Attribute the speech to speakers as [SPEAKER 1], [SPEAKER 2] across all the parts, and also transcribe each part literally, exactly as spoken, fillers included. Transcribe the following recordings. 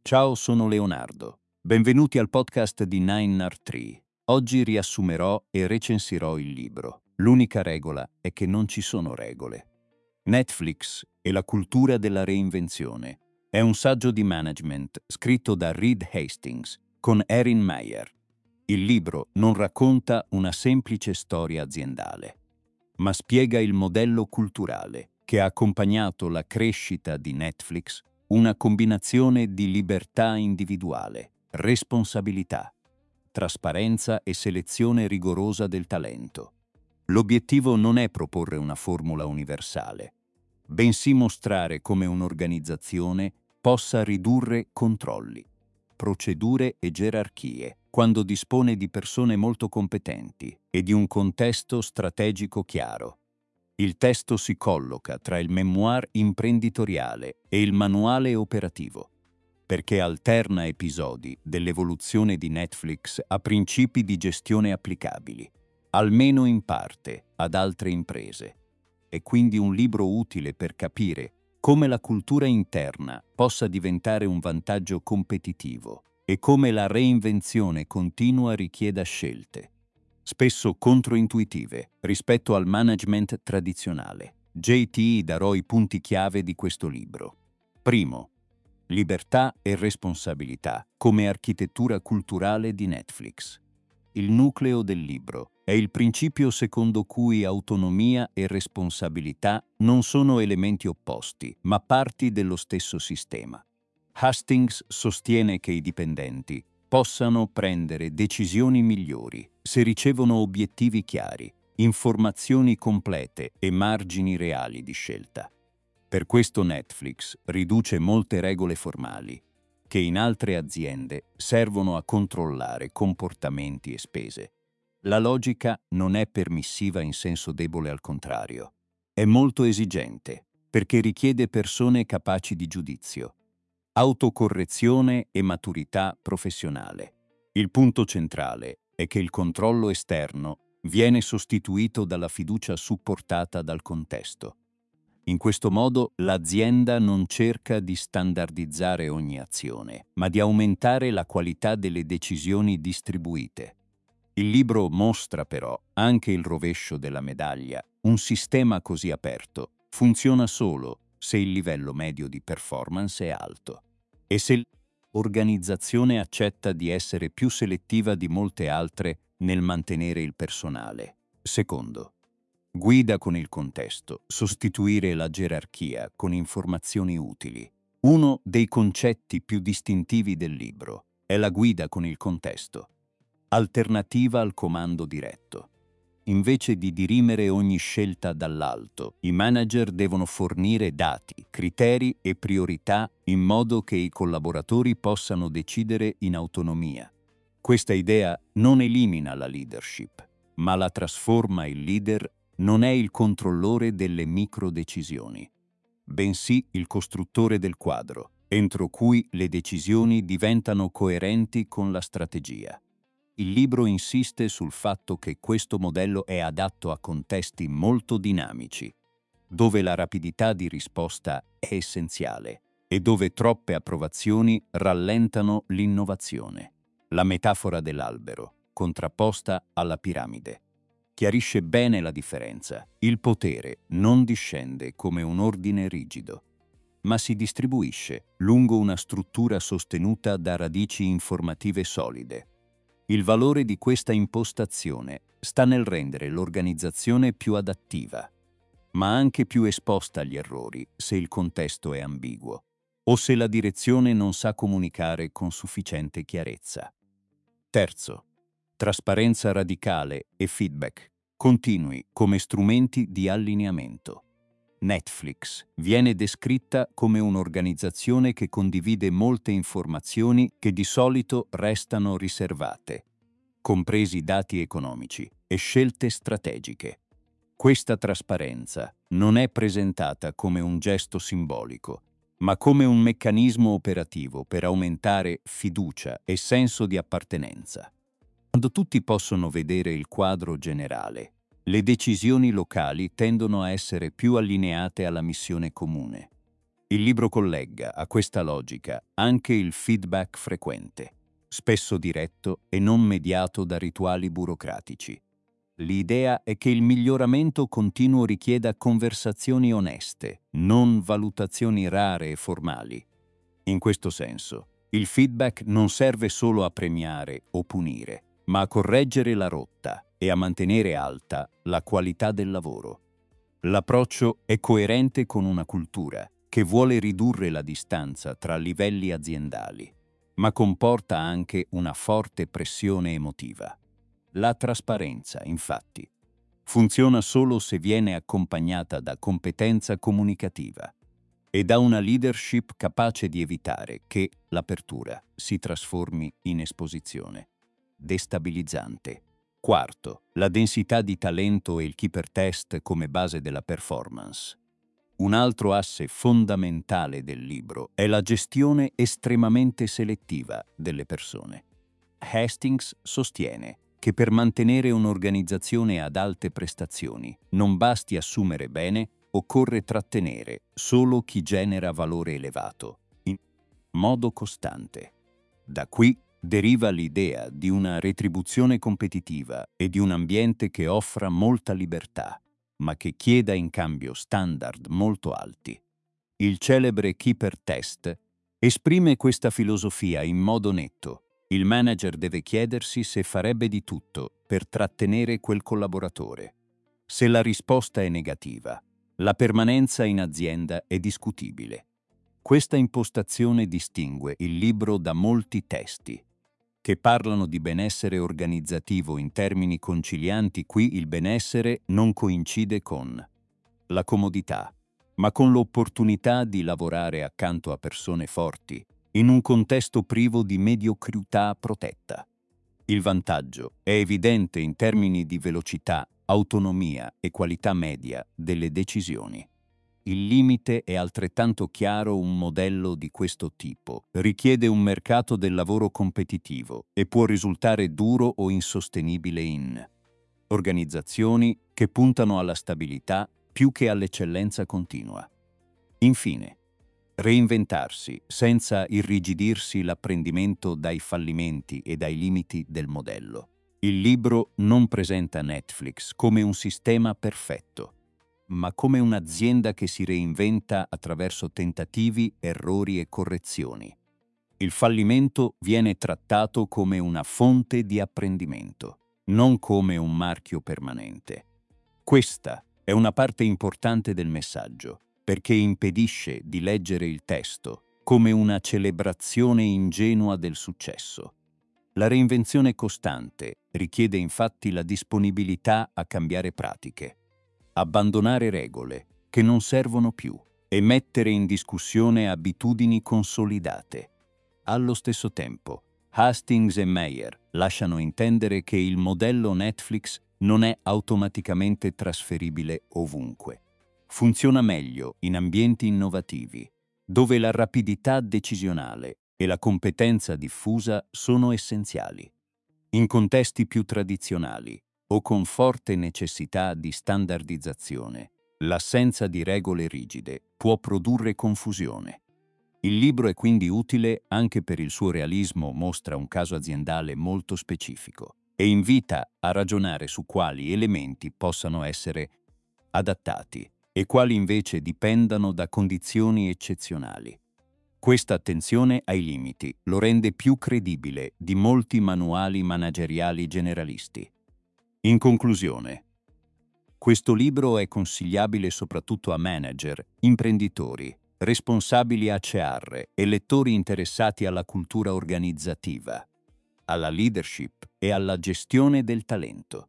[SPEAKER 1] Ciao, sono Leonardo. Benvenuti al podcast di Nine Art Tree. Oggi riassumerò e recensirò il libro. L'unica regola è che non ci sono regole. Netflix e la cultura della reinvenzione. È un saggio di management scritto da Reed Hastings con Erin Meyer. Il libro non racconta una semplice storia aziendale, ma spiega il modello culturale che ha accompagnato la crescita di Netflix, una combinazione di libertà individuale, responsabilità, trasparenza e selezione rigorosa del talento. L'obiettivo non è proporre una formula universale, bensì mostrare come un'organizzazione possa ridurre controlli, procedure e gerarchie quando dispone di persone molto competenti e di un contesto strategico chiaro. Il testo si colloca tra il memoir imprenditoriale e il manuale operativo, perché alterna episodi dell'evoluzione di Netflix a principi di gestione applicabili, almeno in parte, ad altre imprese. È quindi un libro utile per capire come la cultura interna possa diventare un vantaggio competitivo e come la reinvenzione continua richieda scelte, spesso controintuitive rispetto al management tradizionale. J T darò i punti chiave di questo libro. Primo, libertà e responsabilità come architettura culturale di Netflix. Il nucleo del libro è il principio secondo cui autonomia e responsabilità non sono elementi opposti, ma parti dello stesso sistema. Hastings sostiene che i dipendenti possano prendere decisioni migliori se ricevono obiettivi chiari, informazioni complete e margini reali di scelta. Per questo Netflix riduce molte regole formali, che in altre aziende servono a controllare comportamenti e spese. La logica non è permissiva in senso debole, al contrario. È molto esigente, perché richiede persone capaci di giudizio, autocorrezione e maturità professionale. Il punto centrale è che il controllo esterno viene sostituito dalla fiducia supportata dal contesto. In questo modo l'azienda non cerca di standardizzare ogni azione, ma di aumentare la qualità delle decisioni distribuite. Il libro mostra però anche il rovescio della medaglia. Un sistema così aperto funziona solo se il livello medio di performance è alto e se l'organizzazione accetta di essere più selettiva di molte altre nel mantenere il personale. Secondo, guida con il contesto, sostituire la gerarchia con informazioni utili. Uno dei concetti più distintivi del libro è la guida con il contesto, alternativa al comando diretto. Invece di dirimere ogni scelta dall'alto, i manager devono fornire dati, criteri e priorità in modo che i collaboratori possano decidere in autonomia. Questa idea non elimina la leadership, ma la trasforma. Il leader non è il controllore delle microdecisioni, bensì il costruttore del quadro, entro cui le decisioni diventano coerenti con la strategia. Il libro insiste sul fatto che questo modello è adatto a contesti molto dinamici, dove la rapidità di risposta è essenziale e dove troppe approvazioni rallentano l'innovazione. La metafora dell'albero, contrapposta alla piramide, chiarisce bene la differenza. Il potere non discende come un ordine rigido, ma si distribuisce lungo una struttura sostenuta da radici informative solide. Il valore di questa impostazione sta nel rendere l'organizzazione più adattiva, ma anche più esposta agli errori se il contesto è ambiguo o se la direzione non sa comunicare con sufficiente chiarezza. Terzo, trasparenza radicale e feedback continui come strumenti di allineamento. Netflix viene descritta come un'organizzazione che condivide molte informazioni che di solito restano riservate, compresi dati economici e scelte strategiche. Questa trasparenza non è presentata come un gesto simbolico, ma come un meccanismo operativo per aumentare fiducia e senso di appartenenza. Quando tutti possono vedere il quadro generale, le decisioni locali tendono a essere più allineate alla missione comune. Il libro collega a questa logica anche il feedback frequente, spesso diretto e non mediato da rituali burocratici. L'idea è che il miglioramento continuo richieda conversazioni oneste, non valutazioni rare e formali. In questo senso, il feedback non serve solo a premiare o punire, ma a correggere la rotta e a mantenere alta la qualità del lavoro. L'approccio è coerente con una cultura che vuole ridurre la distanza tra livelli aziendali, ma comporta anche una forte pressione emotiva. La trasparenza, infatti, funziona solo se viene accompagnata da competenza comunicativa e da una leadership capace di evitare che l'apertura si trasformi in esposizione destabilizzante. Quarto, la densità di talento e il keeper test come base della performance. Un altro asse fondamentale del libro è la gestione estremamente selettiva delle persone. Hastings sostiene che per mantenere un'organizzazione ad alte prestazioni non basti assumere bene, occorre trattenere solo chi genera valore elevato, in modo costante. Da qui deriva l'idea di una retribuzione competitiva e di un ambiente che offra molta libertà, ma che chieda in cambio standard molto alti. Il celebre Keeper Test esprime questa filosofia in modo netto. Il manager deve chiedersi se farebbe di tutto per trattenere quel collaboratore. Se la risposta è negativa, la permanenza in azienda è discutibile. Questa impostazione distingue il libro da molti testi che parlano di benessere organizzativo in termini concilianti. Qui il benessere non coincide con la comodità, ma con l'opportunità di lavorare accanto a persone forti, in un contesto privo di mediocrità protetta. Il vantaggio è evidente in termini di velocità, autonomia e qualità media delle decisioni. Il limite è altrettanto chiaro. Un modello di questo tipo richiede un mercato del lavoro competitivo e può risultare duro o insostenibile in organizzazioni che puntano alla stabilità più che all'eccellenza continua. Infine, reinventarsi senza irrigidirsi l'apprendimento dai fallimenti e dai limiti del modello. Il libro non presenta Netflix come un sistema perfetto, ma come un'azienda che si reinventa attraverso tentativi, errori e correzioni. Il fallimento viene trattato come una fonte di apprendimento, non come un marchio permanente. Questa è una parte importante del messaggio, perché impedisce di leggere il testo come una celebrazione ingenua del successo. La reinvenzione costante richiede infatti la disponibilità a cambiare pratiche, abbandonare regole che non servono più e mettere in discussione abitudini consolidate. Allo stesso tempo, Hastings e Meyer lasciano intendere che il modello Netflix non è automaticamente trasferibile ovunque. Funziona meglio in ambienti innovativi, dove la rapidità decisionale e la competenza diffusa sono essenziali. In contesti più tradizionali o con forte necessità di standardizzazione, l'assenza di regole rigide può produrre confusione. Il libro è quindi utile anche per il suo realismo, mostra un caso aziendale molto specifico e invita a ragionare su quali elementi possano essere adattati e quali invece dipendano da condizioni eccezionali. Questa attenzione ai limiti lo rende più credibile di molti manuali manageriali generalisti. In conclusione, questo libro è consigliabile soprattutto a manager, imprenditori, responsabili H R e lettori interessati alla cultura organizzativa, alla leadership e alla gestione del talento.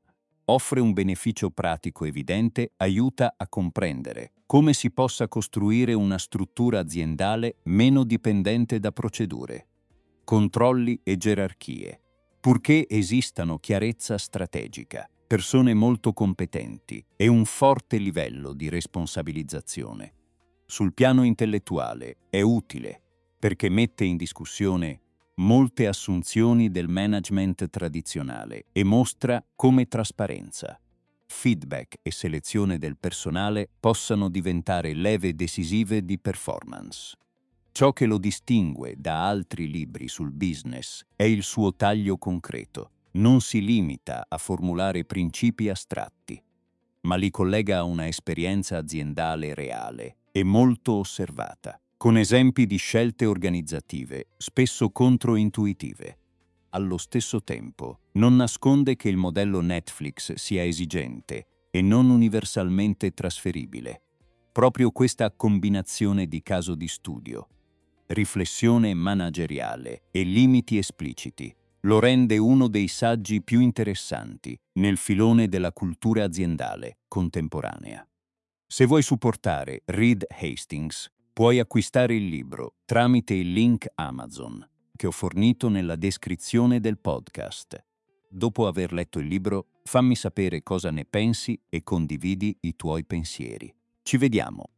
[SPEAKER 1] Offre un beneficio pratico evidente, aiuta a comprendere come si possa costruire una struttura aziendale meno dipendente da procedure, controlli e gerarchie, purché esistano chiarezza strategica, persone molto competenti e un forte livello di responsabilizzazione. Sul piano intellettuale è utile perché mette in discussione molte assunzioni del management tradizionale e mostra come trasparenza, feedback e selezione del personale possano diventare leve decisive di performance. Ciò che lo distingue da altri libri sul business è il suo taglio concreto. Non si limita a formulare principi astratti, ma li collega a una esperienza aziendale reale e molto osservata, con esempi di scelte organizzative spesso controintuitive. Allo stesso tempo, non nasconde che il modello Netflix sia esigente e non universalmente trasferibile. Proprio questa combinazione di caso di studio, riflessione manageriale e limiti espliciti lo rende uno dei saggi più interessanti nel filone della cultura aziendale contemporanea. Se vuoi supportare Reed Hastings, puoi acquistare il libro tramite il link Amazon che ho fornito nella descrizione del podcast. Dopo aver letto il libro, fammi sapere cosa ne pensi e condividi i tuoi pensieri. Ci vediamo!